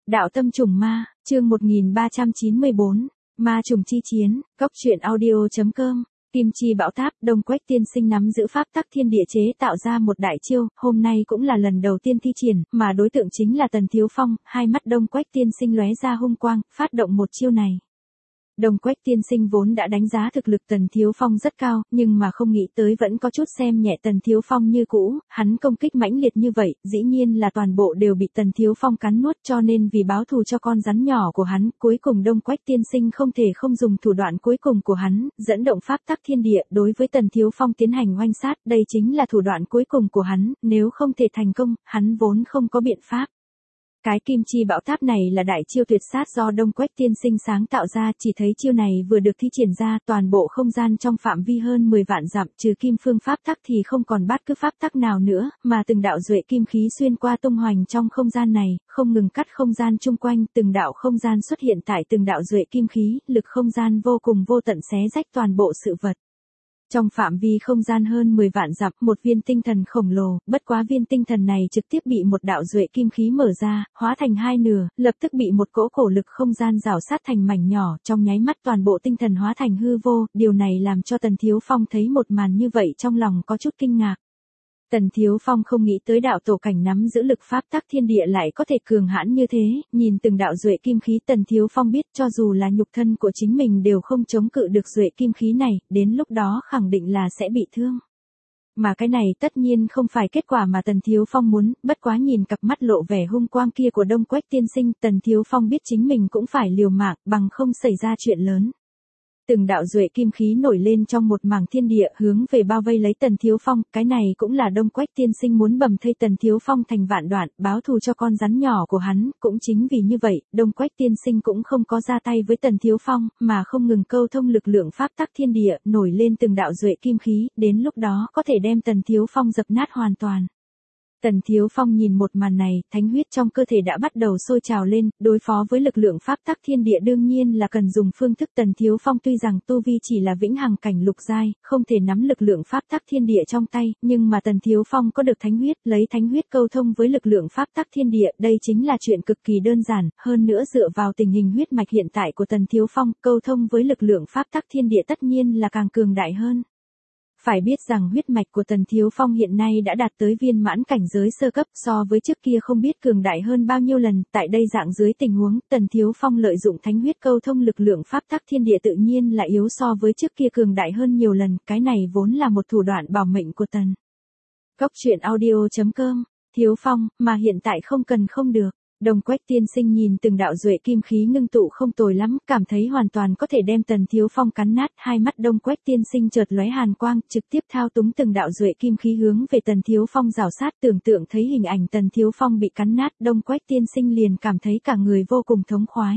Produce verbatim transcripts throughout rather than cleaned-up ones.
Đạo tâm trùng ma, chương một nghìn ba trăm chín mươi bốn, ma trùng chi chiến, góc truyện audio.com, kim chi bão táp, Đông Quách tiên sinh nắm giữ pháp tắc thiên địa chế tạo ra một đại chiêu, hôm nay cũng là lần đầu tiên thi triển, mà đối tượng chính là Tần Thiếu Phong, hai mắt Đông Quách tiên sinh lóe ra hung quang, phát động một chiêu này. Đông Quách tiên sinh vốn đã đánh giá thực lực Tần Thiếu Phong rất cao, nhưng mà không nghĩ tới vẫn có chút xem nhẹ Tần Thiếu Phong như cũ, hắn công kích mãnh liệt như vậy, dĩ nhiên là toàn bộ đều bị Tần Thiếu Phong cắn nuốt, cho nên vì báo thù cho con rắn nhỏ của hắn, cuối cùng Đông Quách tiên sinh không thể không dùng thủ đoạn cuối cùng của hắn, dẫn động pháp tắc thiên địa, đối với Tần Thiếu Phong tiến hành oanh sát, đây chính là thủ đoạn cuối cùng của hắn, nếu không thể thành công, hắn vốn không có biện pháp. Cái kim chi bão táp này là đại chiêu tuyệt sát do Đông Quách tiên sinh sáng tạo ra, chỉ thấy chiêu này vừa được thi triển ra, toàn bộ không gian trong phạm vi hơn mười vạn dặm, trừ kim phương pháp tắc thì không còn bát cứ pháp tắc nào nữa, mà từng đạo duệ kim khí xuyên qua tung hoành trong không gian này, không ngừng cắt không gian chung quanh, từng đạo không gian xuất hiện tại từng đạo duệ kim khí, lực không gian vô cùng vô tận xé rách toàn bộ sự vật. Trong phạm vi không gian hơn mười vạn dặm, một viên tinh thần khổng lồ, bất quá viên tinh thần này trực tiếp bị một đạo duệ kim khí mở ra, hóa thành hai nửa, lập tức bị một cỗ cổ lực không gian rào sát thành mảnh nhỏ, trong nháy mắt toàn bộ tinh thần hóa thành hư vô, điều này làm cho Tần Thiếu Phong thấy một màn như vậy trong lòng có chút kinh ngạc. Tần Thiếu Phong không nghĩ tới đạo tổ cảnh nắm giữ lực pháp tắc thiên địa lại có thể cường hãn như thế, nhìn từng đạo duệ kim khí Tần Thiếu Phong biết cho dù là nhục thân của chính mình đều không chống cự được duệ kim khí này, đến lúc đó khẳng định là sẽ bị thương. Mà cái này tất nhiên không phải kết quả mà Tần Thiếu Phong muốn, bất quá nhìn cặp mắt lộ vẻ hung quang kia của Đông Quách tiên sinh, Tần Thiếu Phong biết chính mình cũng phải liều mạng, bằng không xảy ra chuyện lớn. Từng đạo duệ kim khí nổi lên trong một mảng thiên địa hướng về bao vây lấy Tần Thiếu Phong, cái này cũng là Đông Quách tiên sinh muốn bầm thây Tần Thiếu Phong thành vạn đoạn, báo thù cho con rắn nhỏ của hắn, cũng chính vì như vậy, Đông Quách tiên sinh cũng không có ra tay với Tần Thiếu Phong, mà không ngừng câu thông lực lượng pháp tắc thiên địa, nổi lên từng đạo duệ kim khí, đến lúc đó có thể đem Tần Thiếu Phong dập nát hoàn toàn. Tần Thiếu Phong nhìn một màn này, thánh huyết trong cơ thể đã bắt đầu sôi trào lên, đối phó với lực lượng pháp tắc thiên địa đương nhiên là cần dùng phương thức Tần Thiếu Phong tuy rằng tu vi chỉ là vĩnh hằng cảnh lục giai, không thể nắm lực lượng pháp tắc thiên địa trong tay, nhưng mà Tần Thiếu Phong có được thánh huyết, lấy thánh huyết câu thông với lực lượng pháp tắc thiên địa, đây chính là chuyện cực kỳ đơn giản, hơn nữa dựa vào tình hình huyết mạch hiện tại của Tần Thiếu Phong, câu thông với lực lượng pháp tắc thiên địa tất nhiên là càng cường đại hơn. Phải biết rằng huyết mạch của Tần Thiếu Phong hiện nay đã đạt tới viên mãn cảnh giới sơ cấp, so với trước kia không biết cường đại hơn bao nhiêu lần, tại đây dạng dưới tình huống, Tần Thiếu Phong lợi dụng thánh huyết câu thông lực lượng pháp tắc thiên địa tự nhiên là yếu so với trước kia cường đại hơn nhiều lần, cái này vốn là một thủ đoạn bảo mệnh của Tần. Góc truyện audio.com, Thiếu Phong, mà hiện tại không cần không được. Đông Quách tiên sinh nhìn từng đạo duệ kim khí ngưng tụ không tồi lắm, cảm thấy hoàn toàn có thể đem Tần Thiếu Phong cắn nát, hai mắt Đông Quách tiên sinh chợt lóe hàn quang, trực tiếp thao túng từng đạo duệ kim khí hướng về Tần Thiếu Phong rào sát, tưởng tượng thấy hình ảnh Tần Thiếu Phong bị cắn nát, Đông Quách tiên sinh liền cảm thấy cả người vô cùng thống khoái.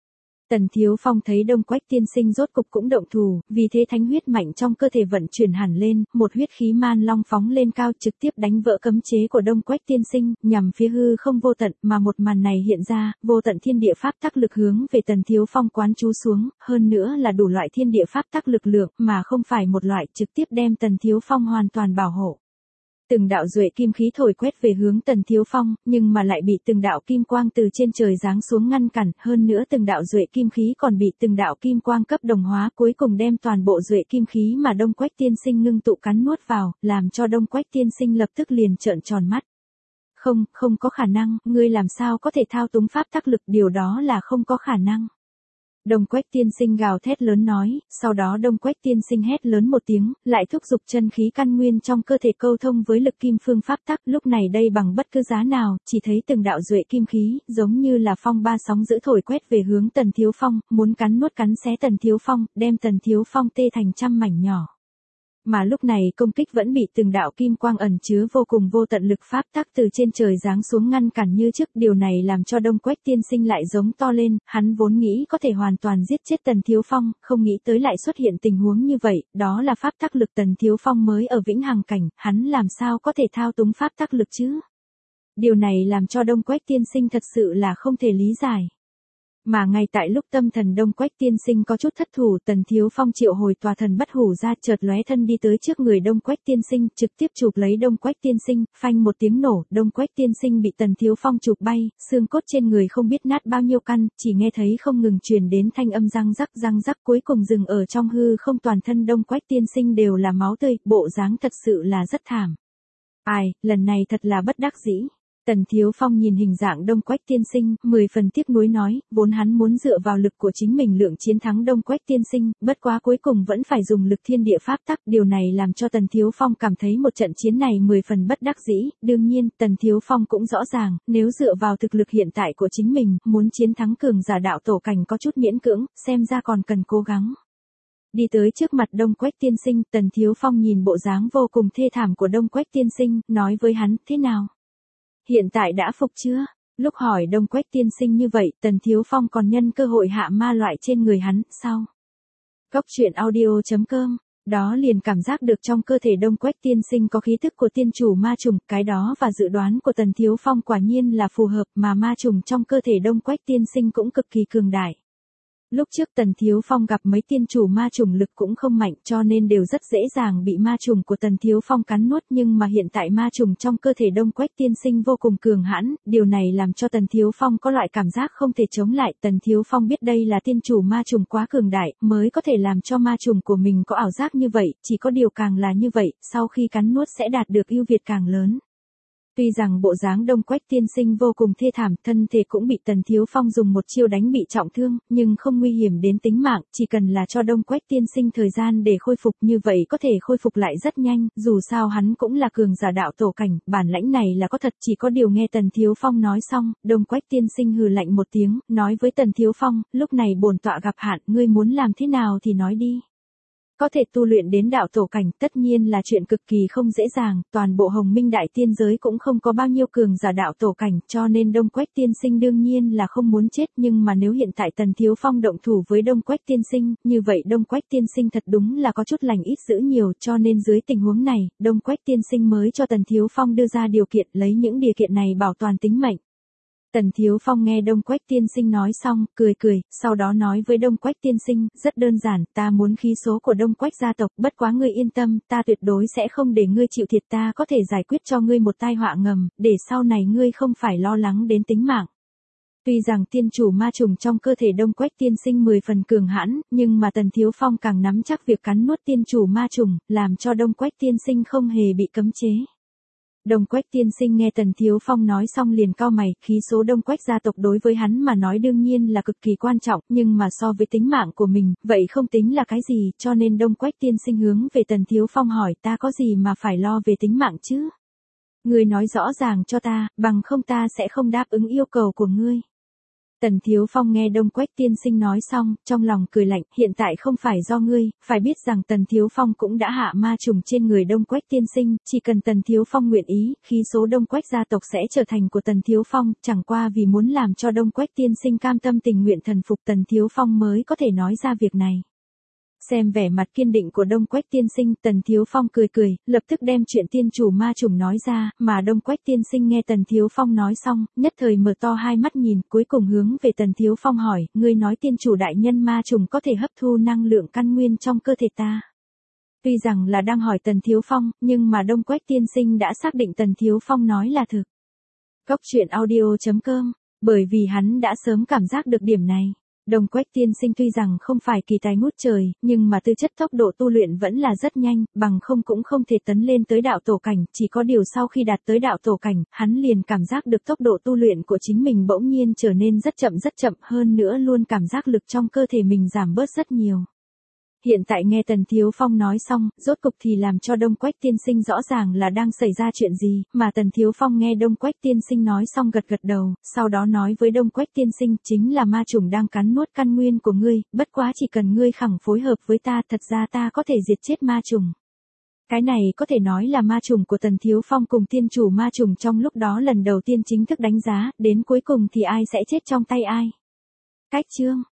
Tần Thiếu Phong thấy Đông Quách tiên sinh rốt cục cũng động thủ, vì thế thánh huyết mạnh trong cơ thể vận chuyển hẳn lên, một huyết khí man long phóng lên cao trực tiếp đánh vỡ cấm chế của Đông Quách tiên sinh, nhằm phía hư không vô tận, mà một màn này hiện ra, vô tận thiên địa pháp tắc lực hướng về Tần Thiếu Phong quán chú xuống, hơn nữa là đủ loại thiên địa pháp tắc lực lượng, mà không phải một loại, trực tiếp đem Tần Thiếu Phong hoàn toàn bảo hộ. Từng đạo duệ kim khí thổi quét về hướng Tần Thiếu Phong, nhưng mà lại bị từng đạo kim quang từ trên trời giáng xuống ngăn cản, hơn nữa từng đạo duệ kim khí còn bị từng đạo kim quang cấp đồng hóa, cuối cùng đem toàn bộ duệ kim khí mà Đông Quách tiên sinh ngưng tụ cắn nuốt vào, làm cho Đông Quách tiên sinh lập tức liền trợn tròn mắt. Không, không có khả năng, ngươi làm sao có thể thao túng pháp tắc lực, điều đó là không có khả năng. Đông Quách tiên sinh gào thét lớn nói, sau đó Đông Quách tiên sinh hét lớn một tiếng, lại thúc giục chân khí căn nguyên trong cơ thể câu thông với lực kim phương pháp tắc, lúc này đây bằng bất cứ giá nào, chỉ thấy từng đạo duệ kim khí, giống như là phong ba sóng dữ thổi quét về hướng Tần Thiếu Phong, muốn cắn nuốt cắn xé Tần Thiếu Phong, đem Tần Thiếu Phong tê thành trăm mảnh nhỏ. Mà lúc này công kích vẫn bị từng đạo kim quang ẩn chứa vô cùng vô tận lực pháp tắc từ trên trời giáng xuống ngăn cản như trước, điều này làm cho Đông Quách tiên sinh lại giống to lên, hắn vốn nghĩ có thể hoàn toàn giết chết Tần Thiếu Phong, không nghĩ tới lại xuất hiện tình huống như vậy, đó là pháp tắc lực Tần Thiếu Phong mới ở vĩnh hằng cảnh, hắn làm sao có thể thao túng pháp tắc lực chứ? Điều này làm cho Đông Quách tiên sinh thật sự là không thể lý giải. Mà ngay tại lúc tâm thần Đông Quách tiên sinh có chút thất thủ, Tần Thiếu Phong triệu hồi tòa thần bất hủ ra, chợt lóe thân đi tới trước người Đông Quách tiên sinh, trực tiếp chụp lấy Đông Quách tiên sinh, phanh một tiếng nổ, Đông Quách tiên sinh bị Tần Thiếu Phong chụp bay, xương cốt trên người không biết nát bao nhiêu căn, chỉ nghe thấy không ngừng truyền đến thanh âm răng rắc răng rắc, cuối cùng dừng ở trong hư không, toàn thân Đông Quách tiên sinh đều là máu tươi, bộ dáng thật sự là rất thảm. Ai, lần này thật là bất đắc dĩ. Tần Thiếu Phong nhìn hình dạng Đông Quách tiên sinh, mười phần tiếc nuối nói, vốn hắn muốn dựa vào lực của chính mình lượng chiến thắng Đông Quách tiên sinh, bất quá cuối cùng vẫn phải dùng lực thiên địa pháp tắc, điều này làm cho Tần Thiếu Phong cảm thấy một trận chiến này mười phần bất đắc dĩ, đương nhiên, Tần Thiếu Phong cũng rõ ràng, nếu dựa vào thực lực hiện tại của chính mình, muốn chiến thắng cường giả đạo tổ cảnh có chút miễn cưỡng, xem ra còn cần cố gắng. Đi tới trước mặt Đông Quách tiên sinh, Tần Thiếu Phong nhìn bộ dáng vô cùng thê thảm của Đông Quách tiên sinh, nói với hắn, thế nào? Hiện tại đã phục chưa? Lúc hỏi Đông Quách tiên sinh như vậy, Tần Thiếu Phong còn nhân cơ hội hạ ma loại trên người hắn, sao? Cốc truyện audio chấm com, đó liền cảm giác được trong cơ thể Đông Quách tiên sinh có khí thức của tiên chủ ma trùng, cái đó và dự đoán của Tần Thiếu Phong quả nhiên là phù hợp, mà ma trùng trong cơ thể Đông Quách tiên sinh cũng cực kỳ cường đại. Lúc trước Tần Thiếu Phong gặp mấy tiên chủ ma trùng lực cũng không mạnh, cho nên đều rất dễ dàng bị ma trùng của Tần Thiếu Phong cắn nuốt, nhưng mà hiện tại ma trùng trong cơ thể Đông Quách tiên sinh vô cùng cường hãn, điều này làm cho Tần Thiếu Phong có loại cảm giác không thể chống lại. Tần Thiếu Phong biết đây là tiên chủ ma trùng quá cường đại, mới có thể làm cho ma trùng của mình có ảo giác như vậy, chỉ có điều càng là như vậy, sau khi cắn nuốt sẽ đạt được ưu việt càng lớn. Tuy rằng bộ dáng Đông Quách tiên sinh vô cùng thê thảm, thân thể cũng bị Tần Thiếu Phong dùng một chiêu đánh bị trọng thương, nhưng không nguy hiểm đến tính mạng, chỉ cần là cho Đông Quách tiên sinh thời gian để khôi phục, như vậy có thể khôi phục lại rất nhanh, dù sao hắn cũng là cường giả đạo tổ cảnh, bản lãnh này là có thật, chỉ có điều nghe Tần Thiếu Phong nói xong, Đông Quách tiên sinh hừ lạnh một tiếng, nói với Tần Thiếu Phong, lúc này bổn tọa gặp hạn, ngươi muốn làm thế nào thì nói đi. Có thể tu luyện đến đạo tổ cảnh tất nhiên là chuyện cực kỳ không dễ dàng, toàn bộ Hồng Minh đại tiên giới cũng không có bao nhiêu cường giả đạo tổ cảnh, cho nên Đông Quách tiên sinh đương nhiên là không muốn chết, nhưng mà nếu hiện tại Tần Thiếu Phong động thủ với Đông Quách tiên sinh, như vậy Đông Quách tiên sinh thật đúng là có chút lành ít dữ nhiều, cho nên dưới tình huống này, Đông Quách tiên sinh mới cho Tần Thiếu Phong đưa ra điều kiện, lấy những điều kiện này bảo toàn tính mệnh. Tần Thiếu Phong nghe Đông Quách tiên sinh nói xong, cười cười, sau đó nói với Đông Quách tiên sinh, rất đơn giản, ta muốn khí số của Đông Quách gia tộc, bất quá ngươi yên tâm, ta tuyệt đối sẽ không để ngươi chịu thiệt, ta có thể giải quyết cho ngươi một tai họa ngầm, để sau này ngươi không phải lo lắng đến tính mạng. Tuy rằng tiên chủ ma trùng trong cơ thể Đông Quách tiên sinh mười phần cường hãn, nhưng mà Tần Thiếu Phong càng nắm chắc việc cắn nuốt tiên chủ ma trùng, làm cho Đông Quách tiên sinh không hề bị cấm chế. Đông Quách tiên sinh nghe Tần Thiếu Phong nói xong liền cau mày, khí số Đông Quách gia tộc đối với hắn mà nói đương nhiên là cực kỳ quan trọng, nhưng mà so với tính mạng của mình, vậy không tính là cái gì, cho nên Đông Quách tiên sinh hướng về Tần Thiếu Phong hỏi, ta có gì mà phải lo về tính mạng chứ? Ngươi nói rõ ràng cho ta, bằng không ta sẽ không đáp ứng yêu cầu của ngươi. Tần Thiếu Phong nghe Đông Quách tiên sinh nói xong, trong lòng cười lạnh, hiện tại không phải do ngươi, phải biết rằng Tần Thiếu Phong cũng đã hạ ma trùng trên người Đông Quách tiên sinh, chỉ cần Tần Thiếu Phong nguyện ý, khí số Đông Quách gia tộc sẽ trở thành của Tần Thiếu Phong, chẳng qua vì muốn làm cho Đông Quách tiên sinh cam tâm tình nguyện thần phục Tần Thiếu Phong mới có thể nói ra việc này. Xem vẻ mặt kiên định của Đông Quách tiên sinh, Tần Thiếu Phong cười cười, lập tức đem chuyện tiên chủ ma trùng nói ra, mà Đông Quách tiên sinh nghe Tần Thiếu Phong nói xong, nhất thời mở to hai mắt nhìn, cuối cùng hướng về Tần Thiếu Phong hỏi, ngươi nói tiên chủ đại nhân ma trùng có thể hấp thu năng lượng căn nguyên trong cơ thể ta. Tuy rằng là đang hỏi Tần Thiếu Phong, nhưng mà Đông Quách tiên sinh đã xác định Tần Thiếu Phong nói là thực. Cốc truyện audio chấm com, bởi vì hắn đã sớm cảm giác được điểm này. Đông Quách tiên sinh tuy rằng không phải kỳ tài ngút trời, nhưng mà tư chất tốc độ tu luyện vẫn là rất nhanh, bằng không cũng không thể tấn lên tới đạo tổ cảnh, chỉ có điều sau khi đạt tới đạo tổ cảnh, hắn liền cảm giác được tốc độ tu luyện của chính mình bỗng nhiên trở nên rất chậm rất chậm, hơn nữa luôn cảm giác lực trong cơ thể mình giảm bớt rất nhiều. Hiện tại nghe Tần Thiếu Phong nói xong, rốt cục thì làm cho Đông Quách tiên sinh rõ ràng là đang xảy ra chuyện gì, mà Tần Thiếu Phong nghe Đông Quách tiên sinh nói xong gật gật đầu, sau đó nói với Đông Quách tiên sinh, chính là ma trùng đang cắn nuốt căn nguyên của ngươi, bất quá chỉ cần ngươi khẳng phối hợp với ta, thật ra ta có thể diệt chết ma trùng. Cái này có thể nói là ma trùng của Tần Thiếu Phong cùng tiên chủ ma trùng trong lúc đó lần đầu tiên chính thức đánh giá, đến cuối cùng thì ai sẽ chết trong tay ai. Cách chương